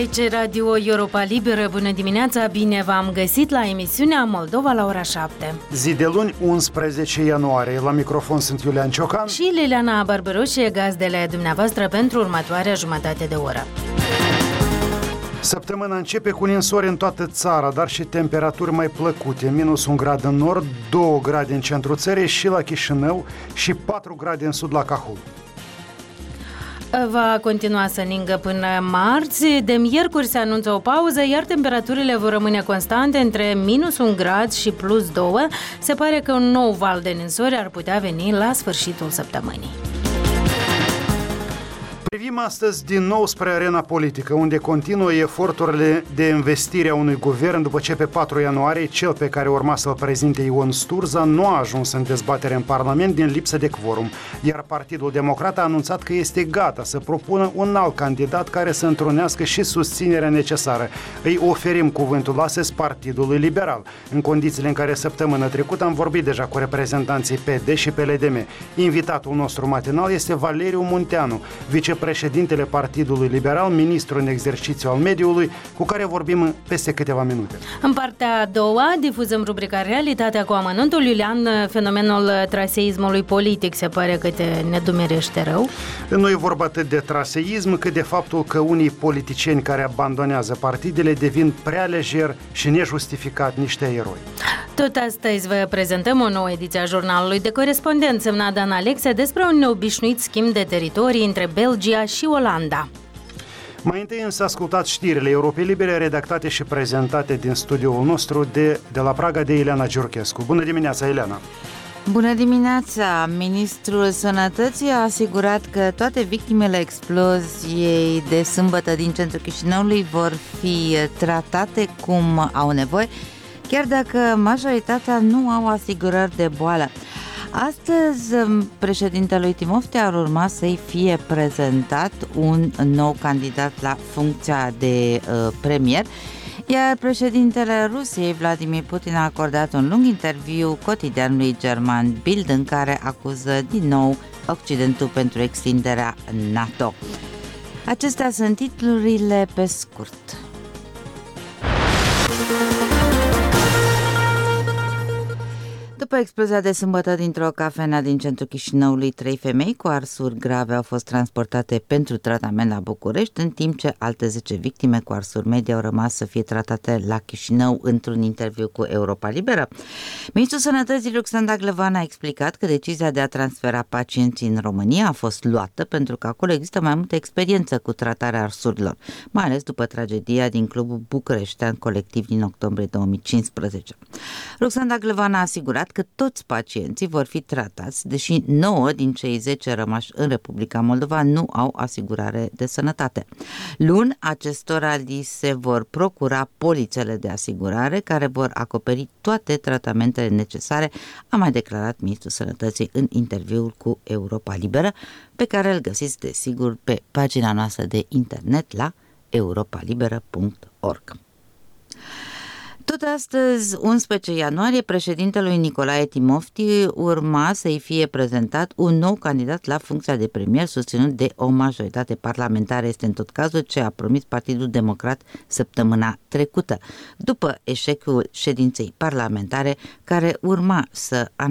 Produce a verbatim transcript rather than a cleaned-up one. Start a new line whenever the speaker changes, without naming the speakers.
Aici Radio Europa Liberă, bună dimineața, bine v-am găsit la emisiunea Moldova la ora șapte.
Zi de luni, unsprezece ianuarie, la microfon sunt Iulian Ciocan
și Liliana Bărberușie, gazdele dumneavoastră pentru următoarea jumătate de oră.
Săptămâna începe cu ninsori în toată țara, dar și temperaturi mai plăcute, minus un grad în nord, doi grade în centrul țării și la Chișinău și patru grade în sud la Cahul.
Va continua să ningă până marți. De miercuri se anunță o pauză, iar temperaturile vor rămâne constante între minus un grad și plus doi. Se pare că un nou val de ninsori ar putea veni la sfârșitul săptămânii.
Privim astăzi din nou spre arena politică, unde continuă eforturile de investire a unui guvern după ce pe patru ianuarie cel pe care urma să-l prezinte Ion Sturza nu a ajuns în dezbatere în Parlament din lipsă de quorum, iar Partidul Democrat a anunțat că este gata să propună un alt candidat care să întrunească și susținerea necesară. Îi oferim cuvântul astăzi Partidului Liberal, în condițiile în care săptămâna trecută am vorbit deja cu reprezentanții P D și P L D M. Invitatul nostru matinal este Valeriu Munteanu, vicepreședintele Partidului Liberal, ministru în exercițiu al mediului, cu care vorbim peste câteva minute.
În partea a doua difuzăm rubrica Realitatea cu amănuntul. Iulian, fenomenul traseismului politic se pare că te nedumerește rău.
Nu e vorba atât de traseism, cât de faptul că unii politicieni care abandonează partidele devin prea lejer și nejustificat niște eroi.
Tot astăzi vă prezentăm o nouă ediție a jurnalului de corespondent semnat Dan Alexe despre un neobișnuit schimb de teritorii între Belgia și Olanda.
Mai întâi însă ascultați știrile Europei Libere redactate și prezentate din studioul nostru de, de la Praga de Ileana Giurchescu. Bună dimineața, Ileana!
Bună dimineața! Ministrul Sănătății a asigurat că toate victimele exploziei de sâmbătă din centrul Chișinăului vor fi tratate cum au nevoie, chiar dacă majoritatea nu au asigurări de boală. Astăzi, președintelui Timofte ar urma să-i fie prezentat un nou candidat la funcția de uh, premier, iar președintele Rusiei, Vladimir Putin, a acordat un lung interviu cotidianului german Bild în care acuză din nou Occidentul pentru extinderea NATO. Acestea sunt titlurile pe scurt. După explozia de sâmbătă dintr-o cafenea din centrul Chișinăului, trei femei cu arsuri grave au fost transportate pentru tratament la București, în timp ce alte zece victime cu arsuri medii au rămas să fie tratate la Chișinău într-un interviu cu Europa Liberă. Ministrul Sănătății Ruxan Daglevan a explicat că decizia de a transfera pacienții în România a fost luată pentru că acolo există mai multă experiență cu tratarea arsurilor, mai ales după tragedia din clubul bucureștean colectiv din octombrie două mii cincisprezece. Ruxan Daglevan a asigurat că toți pacienții vor fi tratați, deși nouă din cei zece rămași în Republica Moldova nu au asigurare de sănătate. Luni, acestora li se vor procura polițele de asigurare care vor acoperi toate tratamentele necesare, a mai declarat Ministrul Sănătății în interviul cu Europa Liberă, pe care îl găsiți desigur pe pagina noastră de internet la europa liberă punct org. Tot astăzi, unsprezece ianuarie, președintelui Nicolae Timofti urma să-i fie prezentat un nou candidat la funcția de premier susținut de o majoritate parlamentară. Este în tot cazul ce a promis Partidul Democrat săptămâna trecută, după eșecul ședinței parlamentare care urma să